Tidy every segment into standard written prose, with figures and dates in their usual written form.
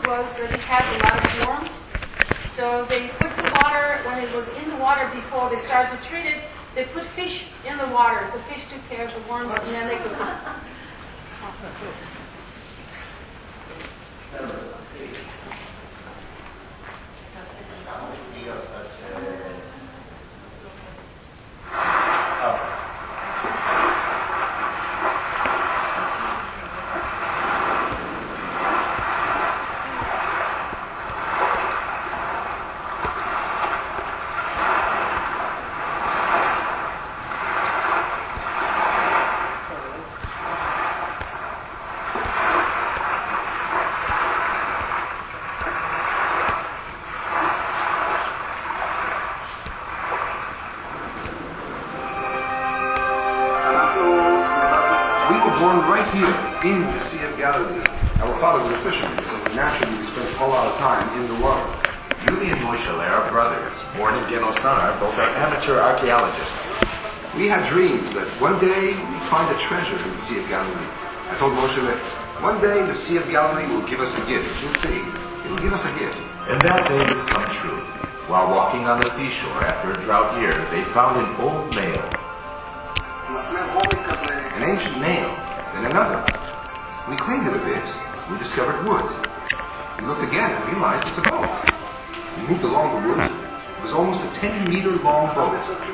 was that it has a lot of worms. So they put the water, when it was in the water before they started to treat it, they put fish in the water. The fish took care of the worms, and then they could cook. Born right here in the Sea of Galilee. Our father was a fisherman, so naturally we spent a whole lot of time in the water. Yuvi and Moshe are brothers, born in Genosanar, both are amateur archaeologists. We had dreams that one day we'd find a treasure in the Sea of Galilee. I told Moshe that one day the Sea of Galilee will give us a gift. We'll see. It'll give us a gift. And that day has come true. While walking on the seashore after a drought year, they found an old nail. An ancient nail. Then another. We cleaned it a bit. We discovered wood. We looked again and realized it's a boat. We moved along the wood. It was almost a 10-meter long boat.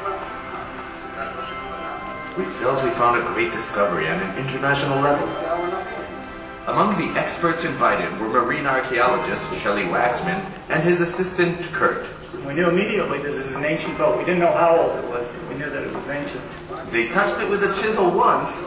We felt we found a great discovery on an international level. Among the experts invited were marine archaeologist Shelley Waxman and his assistant Kurt. We knew immediately this is an ancient boat. We didn't know how old it was, but we knew that it was ancient. They touched it with a chisel once,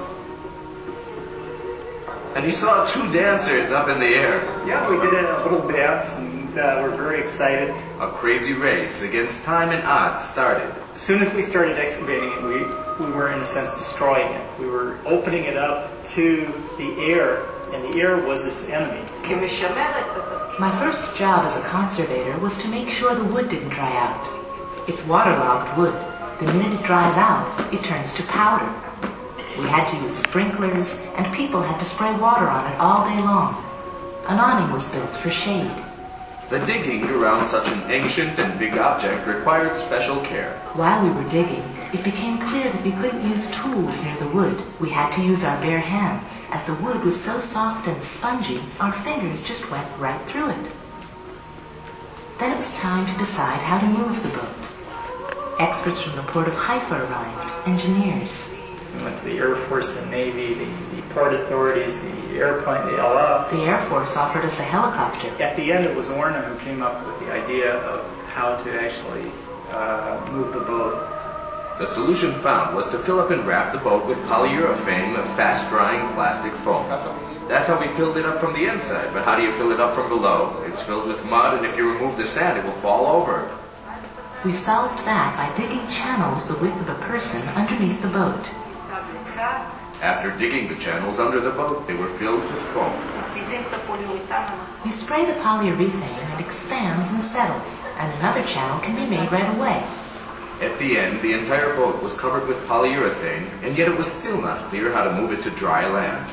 and you saw two dancers up in the air. Yeah, we did a little dance, and we're very excited. A crazy race against time and odds started. As soon as we started excavating it, we were, in a sense, destroying it. We were opening it up to the air, and the air was its enemy. My first job as a conservator was to make sure the wood didn't dry out. It's waterlogged wood. The minute it dries out, it turns to powder. We had to use sprinklers, and people had to spray water on it all day long. An awning was built for shade. The digging around such an ancient and big object required special care. While we were digging, it became clear that we couldn't use tools near the wood. We had to use our bare hands. As the wood was so soft and spongy, our fingers just went right through it. Then it was time to decide how to move the boat. Experts from the port of Haifa arrived, engineers. We went to the Air Force, the Navy, the port authorities, the airplane, the LF. The Air Force offered us a helicopter. At the end, it was Orna who came up with the idea of how to actually move the boat. The solution found was to fill up and wrap the boat with polyurethane, a fast-drying plastic foam. That's how we filled it up from the inside, but how do you fill it up from below? It's filled with mud, and if you remove the sand, it will fall over. We solved that by digging channels the width of a person underneath the boat. After digging the channels under the boat, they were filled with foam. You spray the polyurethane, it expands and settles, and another channel can be made right away. At the end, the entire boat was covered with polyurethane, and yet it was still not clear how to move it to dry land.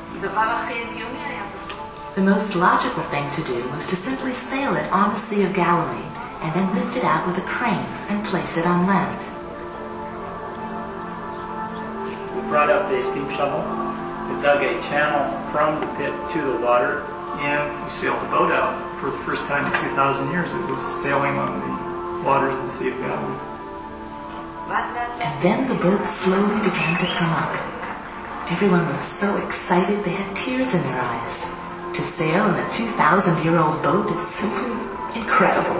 The most logical thing to do was to simply sail it on the Sea of Galilee, and then lift it out with a crane and place it on land. We brought up the steam shovel, we dug a channel from the pit to the water, and we sailed the boat out. For the first time in 2,000 years, it was sailing on the waters of the Sea of Galilee. And then the boat slowly began to come up. Everyone was so excited they had tears in their eyes. To sail in a 2,000-year-old boat is simply incredible.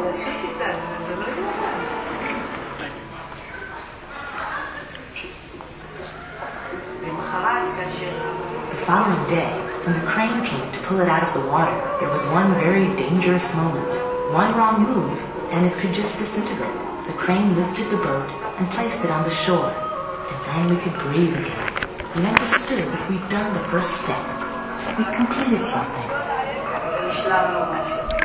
The following day, when the crane came to pull it out of the water, there was one very dangerous moment. One wrong move, and it could just disintegrate. The crane lifted the boat and placed it on the shore, and then we could breathe again. We understood that we'd done the first step. We completed something.